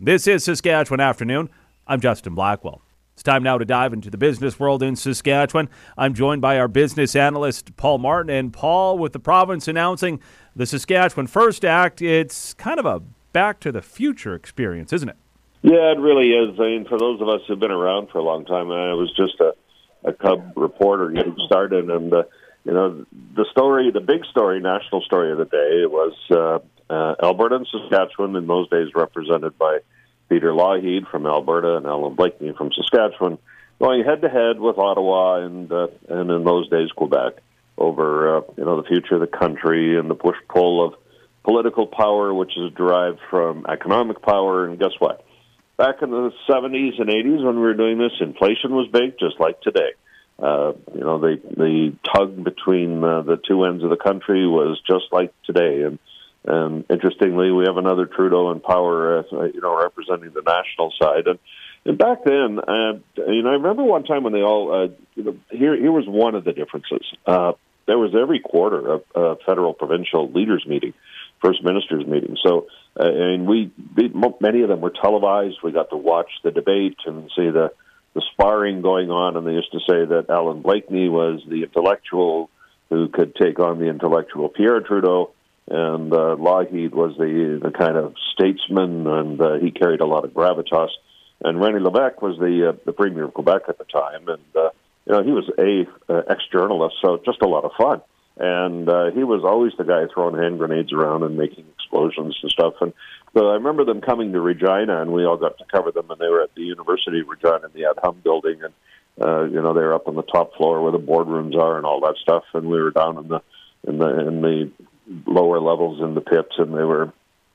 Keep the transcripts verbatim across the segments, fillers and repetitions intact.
This is Saskatchewan Afternoon. I'm Justin Blackwell. It's time now to dive into the business world in Saskatchewan. I'm joined by our business analyst, Paul Martin. And Paul, with the province announcing the Saskatchewan First Act, it's kind of a back-to-the-future experience, isn't it? Yeah, it really is. I mean, for those of us who've been around for a long time, I was just a, a cub reporter getting started. And, uh, you know, the story, the big story, national story of the day was uh, uh, Alberta and Saskatchewan, in those days represented by Peter Lougheed from Alberta and Alan Blakeney from Saskatchewan, going head-to-head with Ottawa and, uh, and in those days, Quebec, over, uh, you know, the future of the country and the push-pull of political power, which is derived from economic power. And guess what? Back in the seventies and eighties when we were doing this, inflation was big, just like today. Uh, you know, the the tug between uh, the two ends of the country was just like today. And And interestingly, we have another Trudeau in power, uh, you know, representing the national side. And, and back then, uh, you know, I remember one time when they all, uh, you know, here here was one of the differences. Uh, there was every quarter a, a federal provincial leaders meeting, first ministers meeting. So, uh, and we, we, many of them were televised. We got to watch the debate and see the the sparring going on. And they used to say that Alan Blakeney was the intellectual who could take on the intellectual Pierre Trudeau. And uh, Lougheed was the, the kind of statesman, and uh, he carried a lot of gravitas. And René Lévesque was the uh, the premier of Quebec at the time, and uh, you know he was a uh, ex-journalist, so just a lot of fun. And uh, he was always the guy throwing hand grenades around and making explosions and stuff. And so I remember them coming to Regina, and we all got to cover them. And they were at the University of Regina in the Ad Hum building, and uh, you know they were up on the top floor where the boardrooms are and all that stuff. And we were down in the in the in the lower levels in the pits, and they were,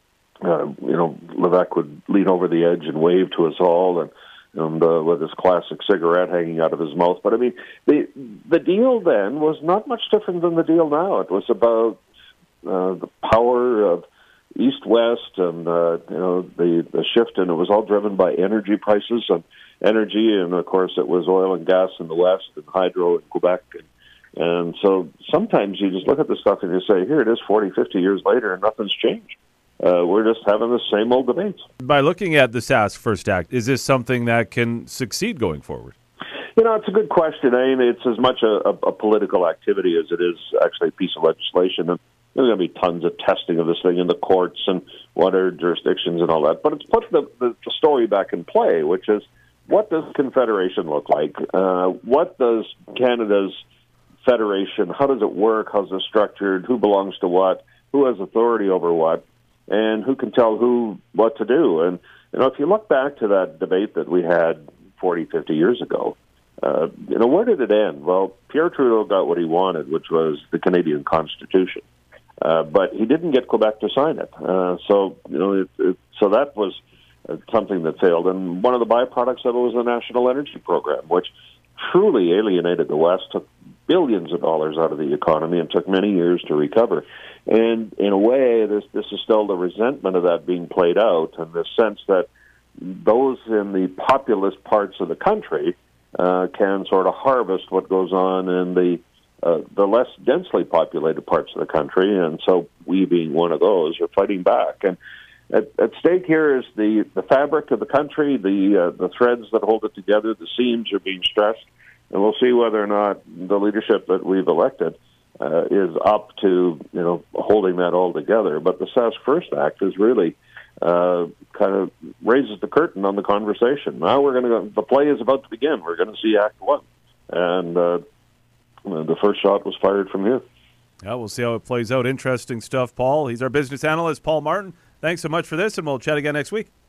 uh, you know, Lévesque would lean over the edge and wave to us all, and, and uh, with his classic cigarette hanging out of his mouth. But I mean, the the deal then was not much different than the deal now. It was about uh, the power of East-West, and uh, you know, the the shift, and it was all driven by energy prices and energy, and of course, it was oil and gas in the West and hydro in Quebec. And, And so sometimes you just look at the stuff and you say, here it is forty, fifty years later, and nothing's changed. Uh, we're just having the same old debates. By looking at the Sask First Act, is this something that can succeed going forward? You know, it's a good question. I mean, it's as much a, a, a political activity as it is actually a piece of legislation. And there's going to be tons of testing of this thing in the courts and what are jurisdictions and all that. But it's put the, the, the story back in play, which is, what does Confederation look like? Uh, what does Canada's Federation, how does it work? How's it structured? Who belongs to what? Who has authority over what? And who can tell who what to do? And, you know, if you look back to that debate that we had forty, fifty years ago, uh, you know, where did it end? Well, Pierre Trudeau got what he wanted, which was the Canadian Constitution. Uh, but he didn't get Quebec to sign it. Uh, so, you know, it, it, so that was uh, something that failed. And one of the byproducts of it was the National Energy Program, which truly alienated the West, took billions of dollars out of the economy, and took many years to recover. And in a way, this this is still the resentment of that being played out, in the sense that those in the populous parts of the country uh, can sort of harvest what goes on in the uh, the less densely populated parts of the country. And so we, being one of those, are fighting back. And at, at stake here is the, the fabric of the country, the uh, the threads that hold it together. The seams are being stressed. And we'll see whether or not the leadership that we've elected uh, is up to, you know, holding that all together. But the Sask First Act is really uh, kind of raises the curtain on the conversation. Now we're going to go, the play is about to begin. We're going to see Act One, and uh, the first shot was fired from here. Yeah, we'll see how it plays out. Interesting stuff, Paul. He's our business analyst, Paul Martin. Thanks so much for this, and we'll chat again next week.